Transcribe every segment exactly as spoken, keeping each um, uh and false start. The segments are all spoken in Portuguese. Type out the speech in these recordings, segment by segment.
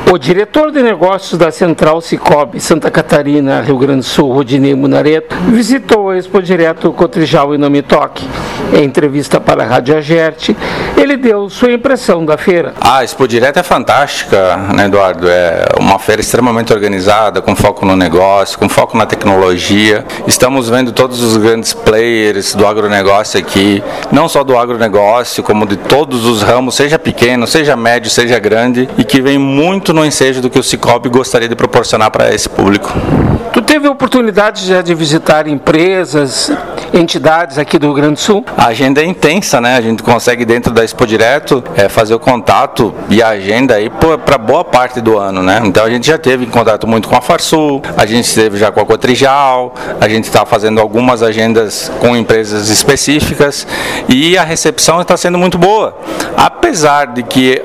O diretor de negócios da Central Sicoob Santa Catarina, Rio Grande do Sul, Rodinei Munareto, visitou a Expo Direto Cotrijal e Não Me Toque. Em entrevista para a Rádio Agerte, ele deu sua impressão da feira. A Expo Direto é fantástica, né, Eduardo? É uma feira extremamente organizada, com foco no negócio, com foco na tecnologia. Estamos vendo todos os grandes players do agronegócio aqui, não só do agronegócio, como de todos os ramos, seja pequeno, seja médio, seja grande, e que vem muito no ensejo do que o Sicoob gostaria de proporcionar para esse público. Tu teve a oportunidade já de visitar empresas, entidades aqui do Rio Grande do Sul? A agenda é intensa, né? A gente consegue dentro da Expo Direto é, fazer o contato e a agenda aí para boa parte do ano, né? Então a gente já teve em contato muito com a Farsul, a gente esteve já com a Cotrijal, a gente está fazendo algumas agendas com empresas específicas e a recepção está sendo muito boa. Apesar de que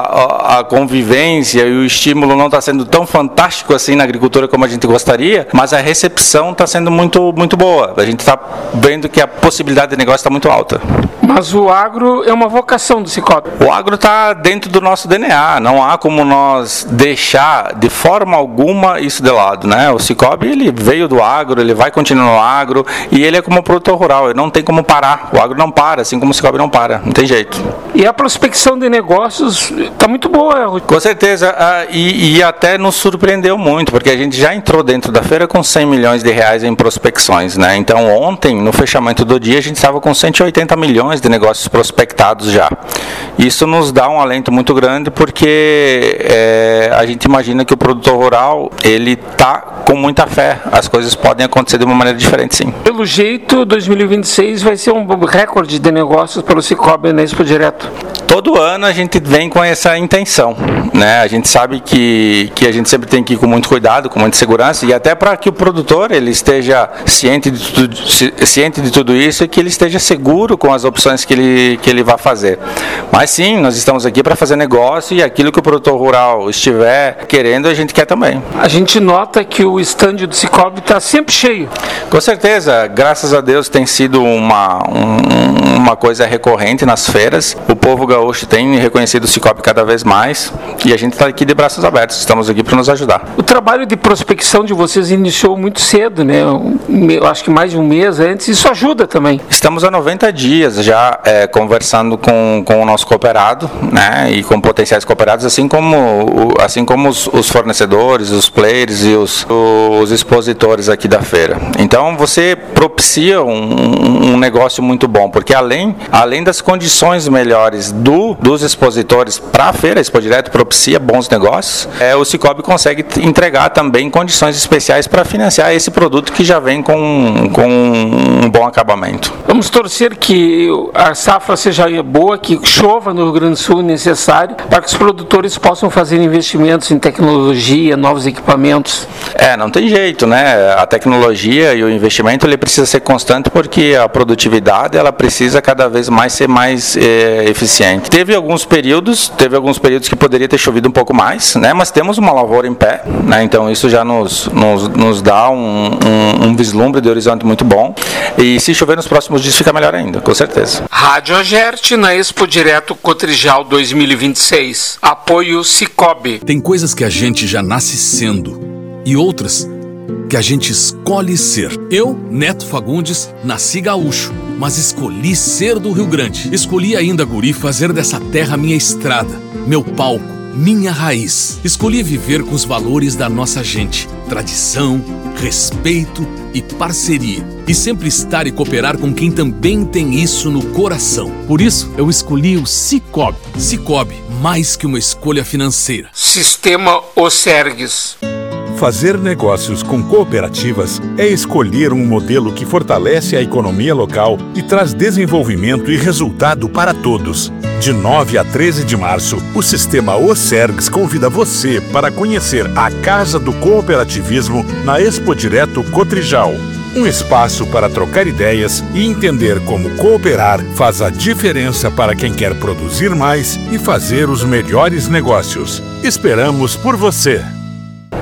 a, a convivência e o estímulo não está sendo tão fantástico assim na agricultura como a gente gostaria, mas a recepção está sendo muito, muito boa. A gente está vendo que a possibilidade de negócio está muito alta. Mas o agro é uma vocação do Sicoob. O agro está dentro do nosso D N A, não há como nós deixar de forma alguma isso de lado, né? O Sicoob, ele veio do agro, ele vai continuar no agro e ele é como produtor rural, ele não tem como parar. O agro não para, assim como o Sicoob não para, não tem jeito. E a prospecção de negócios está muito boa. Com certeza, uh, e, e até nos surpreendeu muito, porque a gente já entrou dentro da feira com cem milhões de reais em prospecções, né? Então ontem, no fechamento do dia, a gente estava com cento e oitenta milhões de negócios prospectados já. Isso nos dá um alento muito grande, porque é, a gente imagina que o produtor rural, ele está com muita fé, as coisas podem acontecer de uma maneira diferente, sim. Pelo jeito, dois mil e vinte e seis vai ser um recorde de negócios pelo Sicoob na Expo Direto. Todo ano a gente vem com essa intenção, né? A gente sabe que, que a gente sempre tem que ir com muito cuidado, com muita segurança, e até para que o produtor ele esteja ciente de, tudo, ciente de tudo isso e que ele esteja seguro com as opções que ele, que ele vai fazer. Mas sim, nós estamos aqui para fazer negócio e aquilo que o produtor rural estiver querendo, a gente quer também. A gente nota que o estande do Sicoob está sempre cheio. Com certeza, graças a Deus tem sido uma, um, uma coisa recorrente nas feiras. O povo gaúcho tem reconhecido o Sicoob cada vez mais e a gente está aqui de braços abertos, estamos aqui para nos ajudar. O trabalho de prospecção de vocês iniciou muito cedo, né? Eu acho que mais de um mês antes, isso ajuda também. Estamos há noventa dias já é, conversando com, com o nosso cooperado, né? E com potenciais cooperados, assim como, assim como os, os fornecedores, os players e os, os expositores aqui da feira. Então você propicia um, um negócio muito bom, porque além, além das condições melhores do, dos expositores para a feira, a Expo Direto propicia bons negócios, é, o Sicoob consegue entregar também condições especiais para financiar esse produto que já vem com, com um bom acabamento. Vamos torcer que a safra seja boa, que chova no Rio Grande do Sul necessário, para que os produtores possam fazer investimentos em tecnologia, novos equipamentos. É, não tem jeito, né? A tecnologia e o investimento ele precisa ser constante, porque a produtividade ela precisa cada vez mais ser mais é, eficiente. Teve alguns períodos, teve alguns períodos que poderia ter chovido um pouco mais, né? Mas temos uma lavoura em pé, né? Então isso já nos, nos, nos dá um, um, um vislumbre de horizonte muito bom. E se chover nos próximos dias fica melhor ainda, com certeza. Rádio Agerte na Expo Direto Cotrijal dois mil e vinte e seis. Apoio Sicoob. Tem coisas que a gente já nasce sendo e outras que a gente escolhe ser. Eu, Neto Fagundes, nasci gaúcho, mas escolhi ser do Rio Grande. Escolhi ainda, guri, fazer dessa terra minha estrada, meu palco, minha raiz. Escolhi viver com os valores da nossa gente, tradição, respeito e parceria. E sempre estar e cooperar com quem também tem isso no coração. Por isso, eu escolhi o Sicoob. Sicoob, mais que uma escolha financeira. Sistema Osergues. Fazer negócios com cooperativas é escolher um modelo que fortalece a economia local e traz desenvolvimento e resultado para todos. De nove a treze de março, o Sistema Osergues convida você para conhecer a Casa do Cooperativismo na Expo Direto Cotrijal. Um espaço para trocar ideias e entender como cooperar faz a diferença para quem quer produzir mais e fazer os melhores negócios. Esperamos por você!